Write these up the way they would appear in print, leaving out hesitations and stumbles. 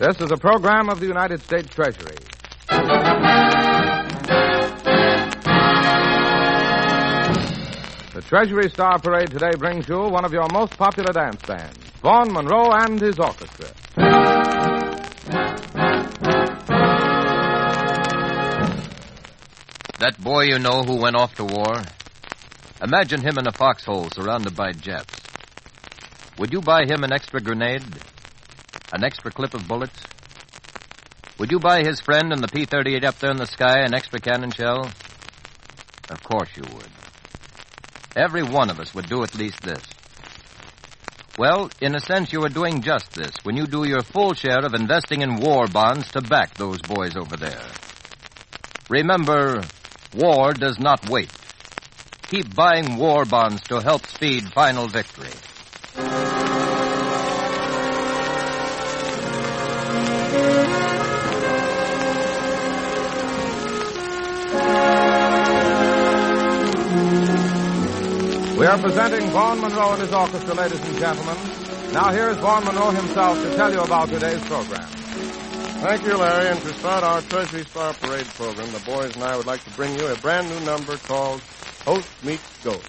This is a program of the United States Treasury. The Treasury Star Parade today brings you one of your most popular dance bands, Vaughn Monroe and his orchestra. That boy you know who went off to war? Imagine him in a foxhole surrounded by Japs. Would you buy him an extra grenade? An extra clip of bullets? Would you buy his friend in the P-38 up there in the sky an extra cannon shell? Of course you would. Every one of us would do at least this. Well, in a sense, you are doing just this when you do your full share of investing in war bonds to back those boys over there. Remember, war does not wait. Keep buying war bonds to help speed final victory. We are presenting Vaughn Monroe and his orchestra, ladies and gentlemen. Now here's Vaughn Monroe himself to tell you about today's program. Thank you, Larry. And to start our Treasury Star Parade program, the boys and I would like to bring you a brand new number called Host Meets Ghost.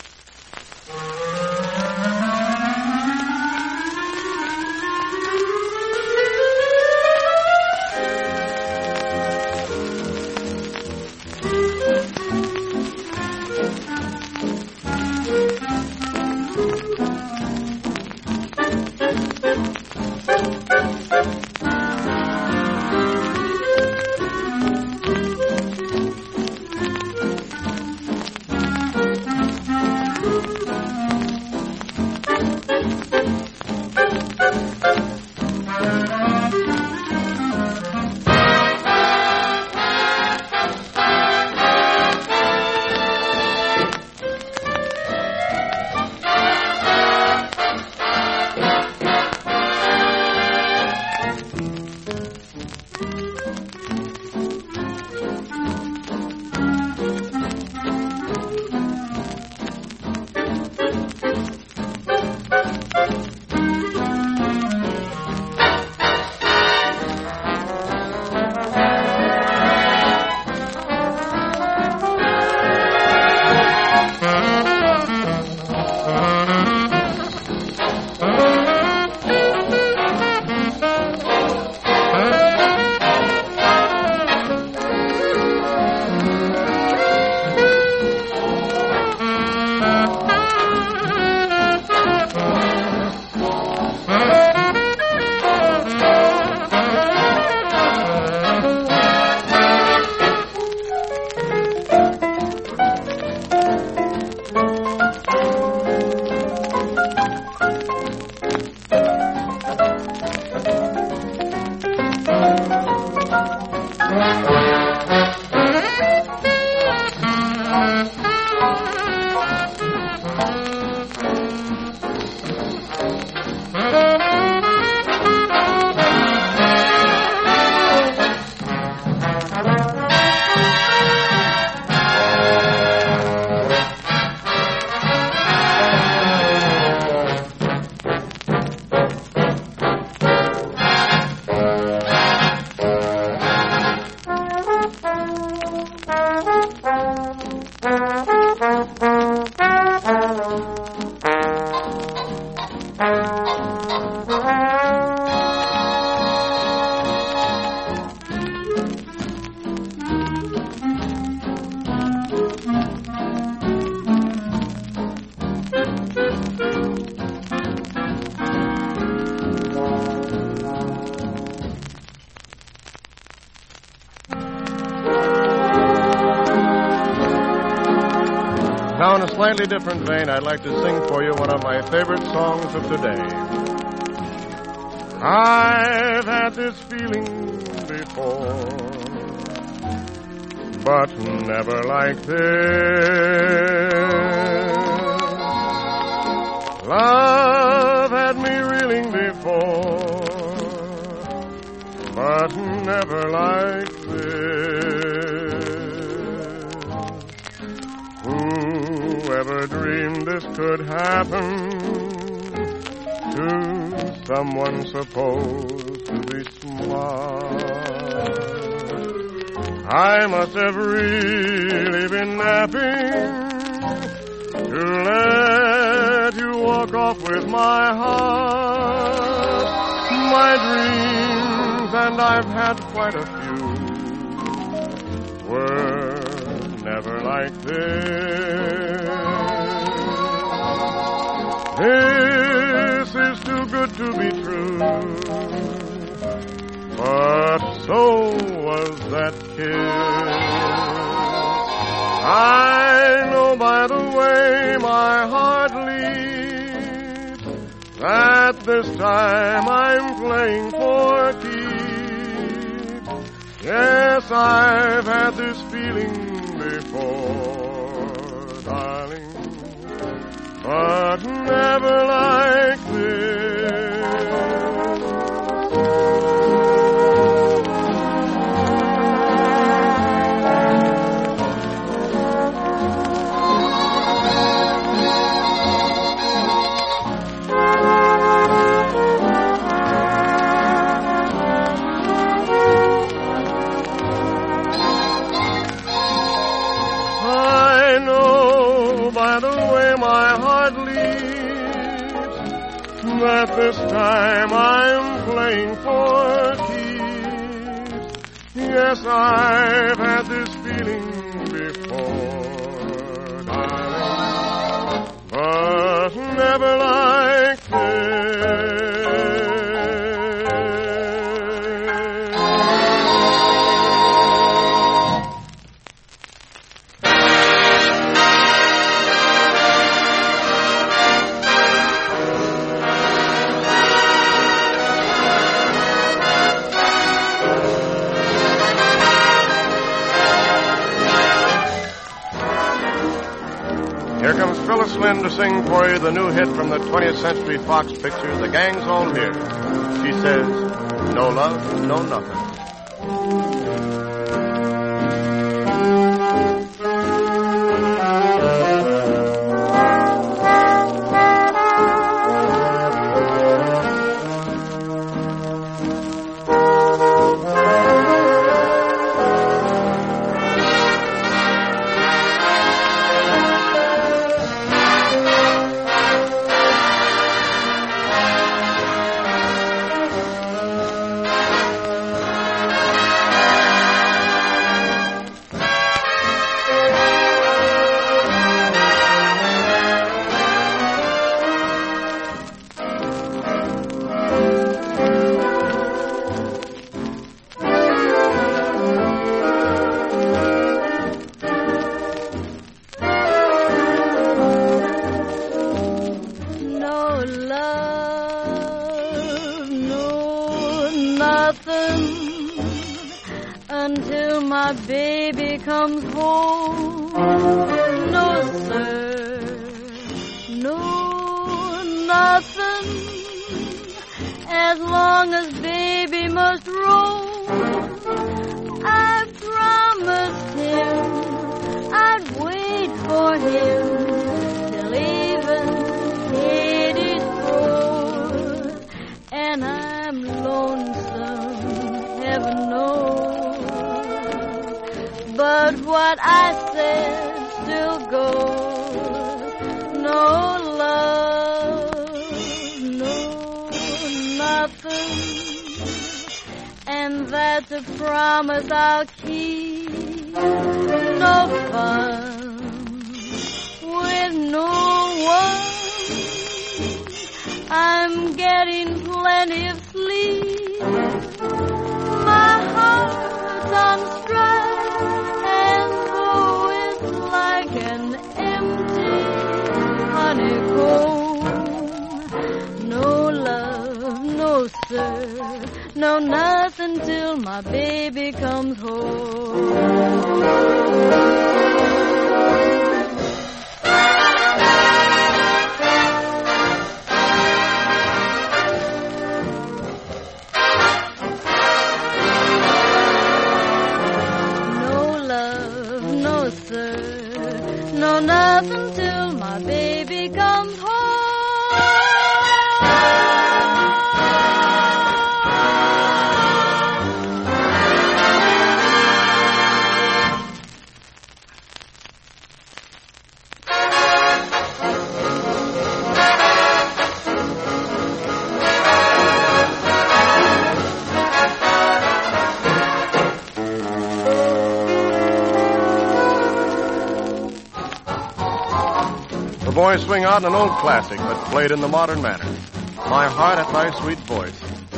Now, in a slightly different vein, I'd like to sing for you one of my favorite songs of today. I've had this feeling before, but never like this. Love had me reeling before, but never like this. Whoever dreamed this could happen to someone supposed to be every smile. I must have really been napping to let you walk off with my heart. My dreams, and I've had quite a few, were never like this. This is too good to be true, but so was that kiss. I know by the way my heart leaps that this time I'm playing for keeps. Yes, I've had this feeling before, darling, but never like this. That this time I'm playing for keeps. Yes, I've had this feeling before, darling, but never like this. Here comes Phyllis Lynn to sing for you the new hit from the 20th Century Fox picture, The Gang's All Here. She says, no love, no nothing. Until my baby comes home. No, sir, no, nothing. As long as baby must roam, I promised him I'd wait for him till even Hades grows. And I'm lonesome, heaven knows. But what I said still goes. No love, no nothing. And that's a promise I'll keep. No fun with no one. I'm getting plenty of sleep. My heart's on strike. An empty honeycomb. No love, no sir, no nothing till my baby comes home. No, nothing till my baby comes home. boys swing out an old classic, but played in the modern manner. My Heart at Thy Sweet Voice.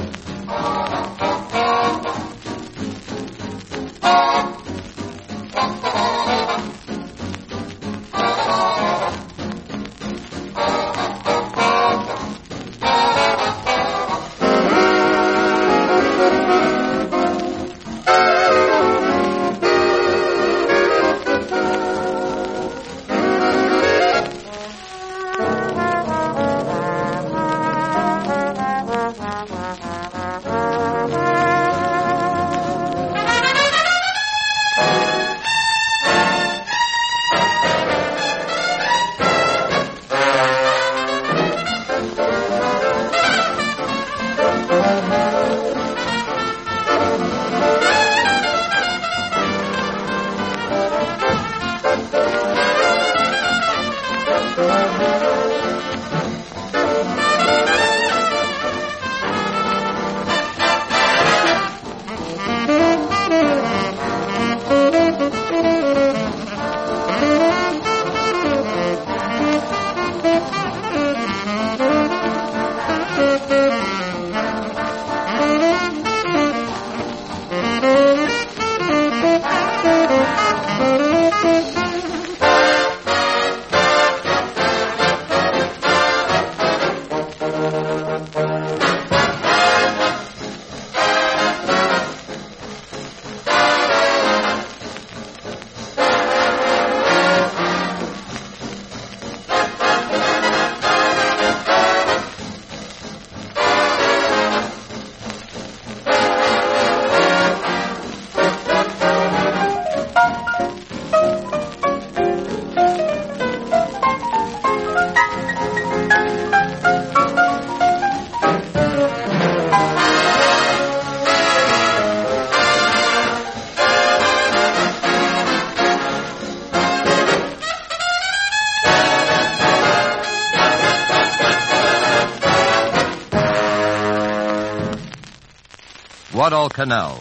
Guadalcanal.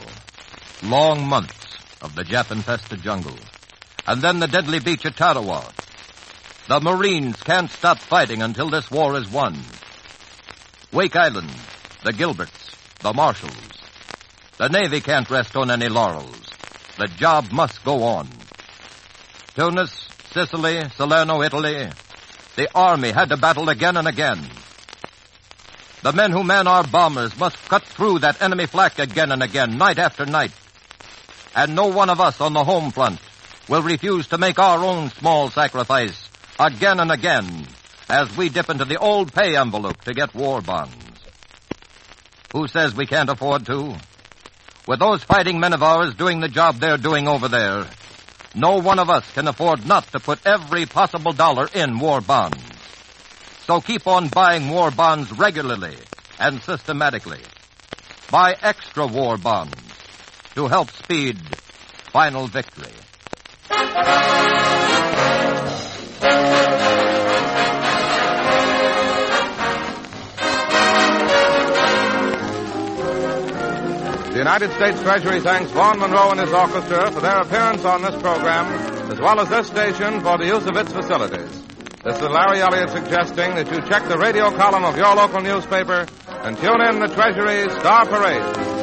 Long months of the Jap-infested jungle. And then the deadly beach at Tarawa. The Marines can't stop fighting until this war is won. Wake Island, the Gilberts, the Marshalls. The Navy can't rest on any laurels. The job must go on. Tunis, Sicily, Salerno, Italy. The Army had to battle again and again. The men who man our bombers must cut through that enemy flak again and again, night after night. And no one of us on the home front will refuse to make our own small sacrifice again and again as we dip into the old pay envelope to get war bonds. Who says we can't afford to? With those fighting men of ours doing the job they're doing over there, no one of us can afford not to put every possible dollar in war bonds. So keep on buying war bonds regularly and systematically. Buy extra war bonds to help speed final victory. The United States Treasury thanks Vaughn Monroe and his orchestra for their appearance on this program, as well as this station for the use of its facilities. This is Larry Elliott suggesting that you check the radio column of your local newspaper and tune in the Treasury's Star Parade.